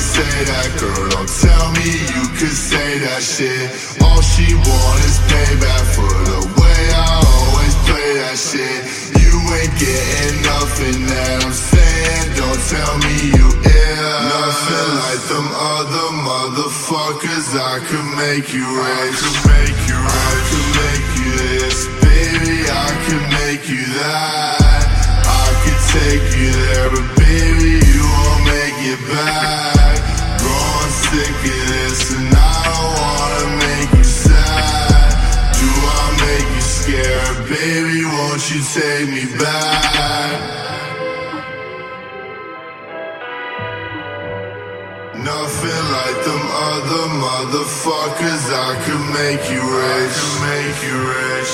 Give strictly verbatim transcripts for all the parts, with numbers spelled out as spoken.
can't say that, girl. Don't tell me you could say that shit. All she want is payback for the way I always play that shit. You ain't getting nothing that I'm saying. Don't tell me you ill. Nothing like them other motherfuckers. I could make you rich. I could make you rich. I could make you this, baby. I could make you that. I could take you there, but baby, you won't make it back. Growing sick of this, and I don't wanna make you sad. Do I make you scared? Baby, won't you take me back? Nothing like them other motherfuckers. I could make you rich. I could make you rich.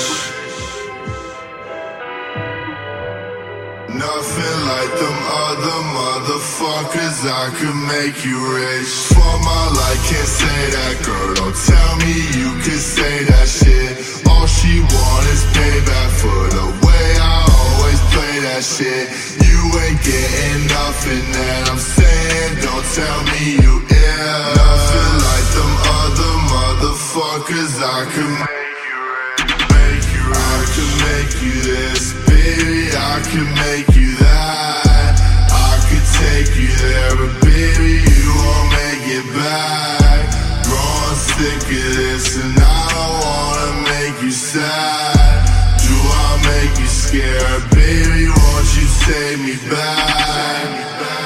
Nothing like them other motherfuckers. I could make you rich. For my life, can't say that, girl. Don't tell me you could say that shit. All she want is payback for the way I always play that shit. You ain't getting nothing that I'm saying. Don't tell me you ill. Nothing like them other motherfuckers. I could make you rich, make you rich. I could make you this, baby. I could make you that. I could take you there, but baby, you won't make it back. Growing sick of this, and I don't wanna make you sad. Do I make you scared? Baby, won't you take me back?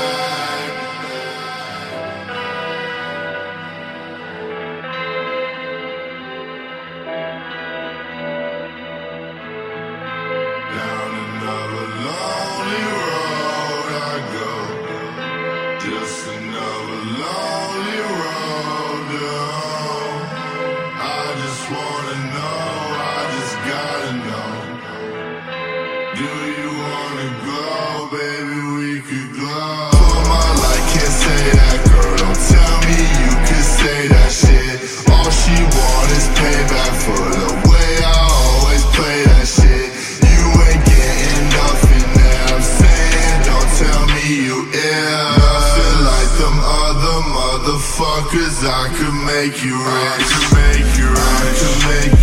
Down another lonely road I go. Just another lonely road down. I just wanna know, I just gotta know. Do you wanna go, baby, we could go. For my life, can't say that, girl. Don't tell me you could say that shit. All she want is payback for the way I always play that shit. You ain't getting nothing that I'm saying. Don't tell me you ill. Nothing like them other motherfuckers. I could make you rich. I could make you rich. I could make